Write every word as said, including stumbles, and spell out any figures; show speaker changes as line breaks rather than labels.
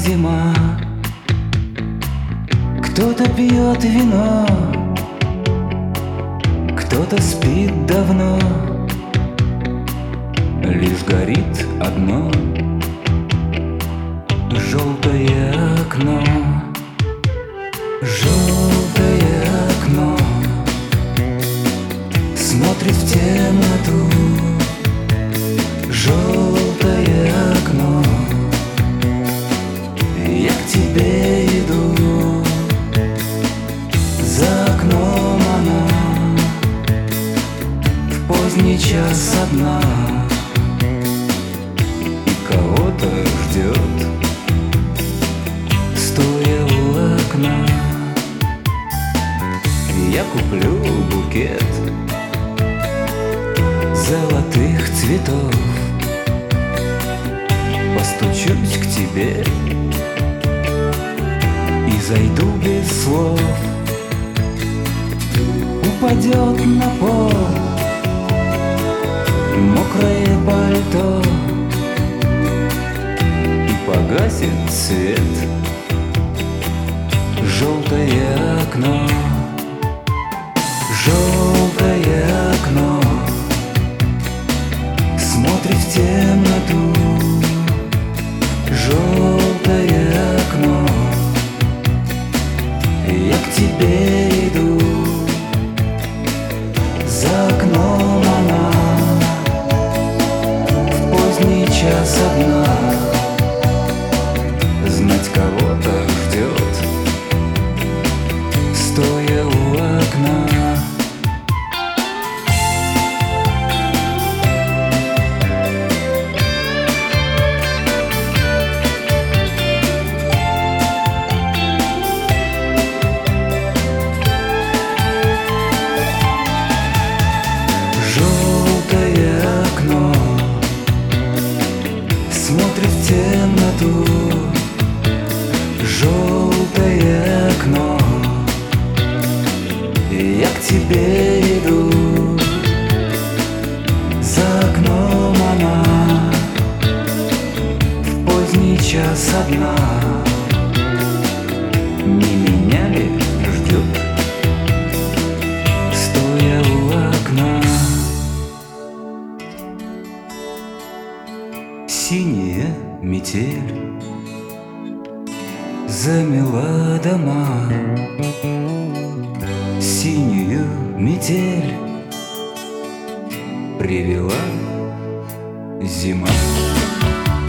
зима. Кто-то пьет вино, кто-то спит давно. Лишь горит одно желтое окно. Желтое окно смотрит в темноту. Желтое окно, я к тебе иду. За окном она в поздний час одна и кого-то ждет, стоя у окна. Я куплю букет золотых цветов, постучусь к тебе и зайду без слов. Упадет на пол мокрое пальто и погасит свет. Желтое окно, желтое окно смотрит в темноту. Желтое окно, я к тебе иду. За окном она в поздний час одна, знать кого-то ждет, стоя у окна. Смотрит в темноту. Желтое окно, я к тебе иду. За окном она в поздний час одна. Не меня ли ждет, стоя у окна? Синяя метель замела дома. Синюю метель привела зима.